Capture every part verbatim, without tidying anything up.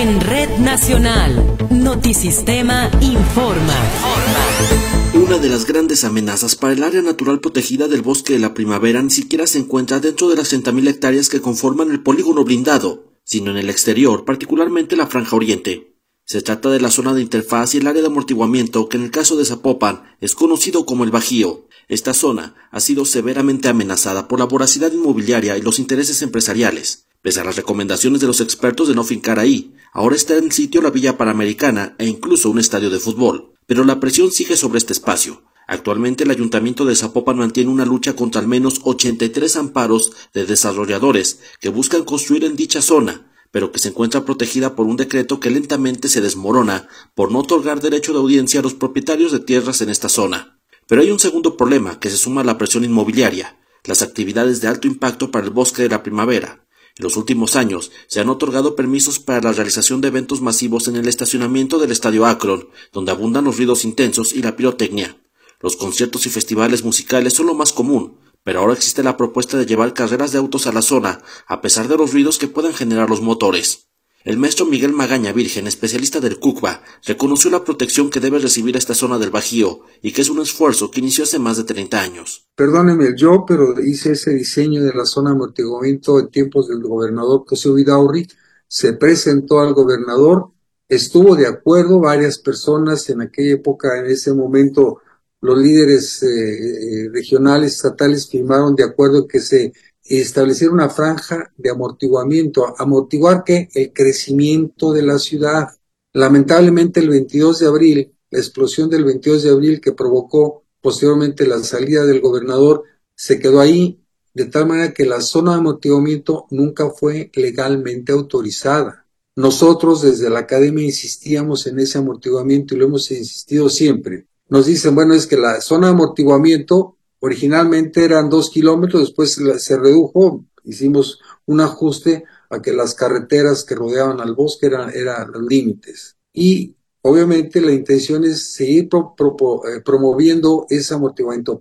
En Red Nacional, Notisistema informa. Una de las grandes amenazas para el área natural protegida del Bosque de la Primavera ni siquiera se encuentra dentro de las treinta mil hectáreas que conforman el polígono blindado, sino en el exterior, particularmente la franja oriente. Se trata de la zona de interfaz y el área de amortiguamiento que en el caso de Zapopan es conocido como el Bajío. Esta zona ha sido severamente amenazada por la voracidad inmobiliaria y los intereses empresariales. Pese a las recomendaciones de los expertos de no fincar ahí, ahora está en el sitio la Villa Panamericana e incluso un estadio de fútbol. Pero la presión sigue sobre este espacio. Actualmente el Ayuntamiento de Zapopan mantiene una lucha contra al menos ochenta y tres amparos de desarrolladores que buscan construir en dicha zona, pero que se encuentra protegida por un decreto que lentamente se desmorona por no otorgar derecho de audiencia a los propietarios de tierras en esta zona. Pero hay un segundo problema que se suma a la presión inmobiliaria: las actividades de alto impacto para el Bosque de la Primavera. En los últimos años se han otorgado permisos para la realización de eventos masivos en el estacionamiento del Estadio Akron, donde abundan los ruidos intensos y la pirotecnia. Los conciertos y festivales musicales son lo más común, pero ahora existe la propuesta de llevar carreras de autos a la zona, a pesar de los ruidos que puedan generar los motores. El maestro Miguel Magaña Virgen, especialista del CUCBA, reconoció la protección que debe recibir esta zona del Bajío y que es un esfuerzo que inició hace más de treinta años. Perdóneme yo, pero hice ese diseño de la zona de amortiguamiento en tiempos del gobernador José Huidaurri, se presentó al gobernador, estuvo de acuerdo, varias personas en aquella época, en ese momento, los líderes eh, regionales, estatales firmaron de acuerdo que se estableciera una franja de amortiguamiento. ¿Amortiguar qué? El crecimiento de la ciudad. Lamentablemente el veintidós de abril, la explosión del veintidós de abril que provocó posteriormente la salida del gobernador, se quedó ahí, de tal manera que la zona de amortiguamiento nunca fue legalmente autorizada. Nosotros desde la academia insistíamos en ese amortiguamiento y lo hemos insistido siempre. Nos dicen, bueno, es que la zona de amortiguamiento originalmente eran dos kilómetros, después se redujo, hicimos un ajuste a que las carreteras que rodeaban al bosque eran, eran los límites. Y obviamente la intención es seguir pro, pro, eh, promoviendo ese amortiguamiento.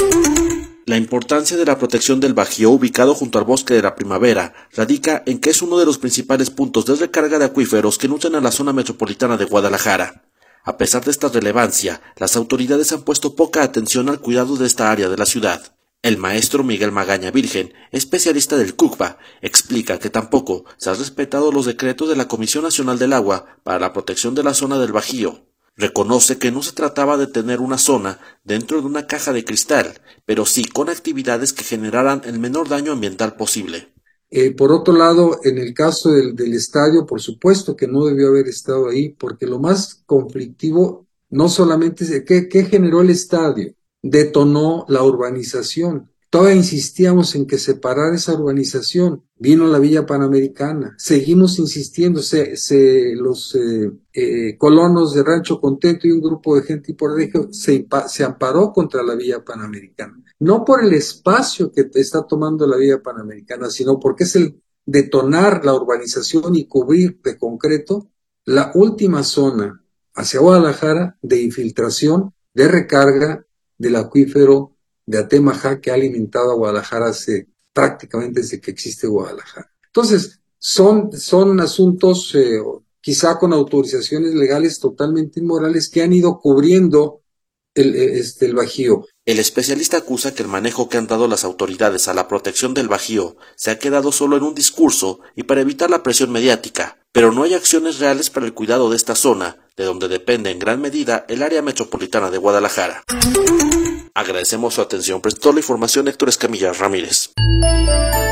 La importancia de la protección del Bajío ubicado junto al Bosque de la Primavera radica en que es uno de los principales puntos de recarga de acuíferos que nutren a la zona metropolitana de Guadalajara. A pesar de esta relevancia, las autoridades han puesto poca atención al cuidado de esta área de la ciudad. El maestro Miguel Magaña Virgen, especialista del CUCBA, explica que tampoco se han respetado los decretos de la Comisión Nacional del Agua para la protección de la zona del Bajío. Reconoce que no se trataba de tener una zona dentro de una caja de cristal, pero sí con actividades que generaran el menor daño ambiental posible. Eh, por otro lado, en el caso del, del estadio, por supuesto que no debió haber estado ahí, porque lo más conflictivo no solamente es ¿qué, qué generó el estadio? Detonó la urbanización. Todavía insistíamos en que se parara esa urbanización. Vino la Villa Panamericana. Seguimos insistiendo. Se, se, los eh, eh, colonos de Rancho Contento y un grupo de gente y por derecho se, se amparó contra la Villa Panamericana. No por el espacio que está tomando la Villa Panamericana, sino porque es el detonar la urbanización y cubrir de concreto la última zona hacia Guadalajara de infiltración, de recarga del acuífero de Atemajac que ha alimentado a Guadalajara hace, prácticamente desde que existe Guadalajara. Entonces, son, son asuntos eh, quizá con autorizaciones legales totalmente inmorales que han ido cubriendo el, este, el Bajío. El especialista acusa que el manejo que han dado las autoridades a la protección del Bajío se ha quedado solo en un discurso y para evitar la presión mediática, pero no hay acciones reales para el cuidado de esta zona, de donde depende en gran medida el área metropolitana de Guadalajara. Agradecemos su atención. Prestó la información Héctor Escamilla Ramírez.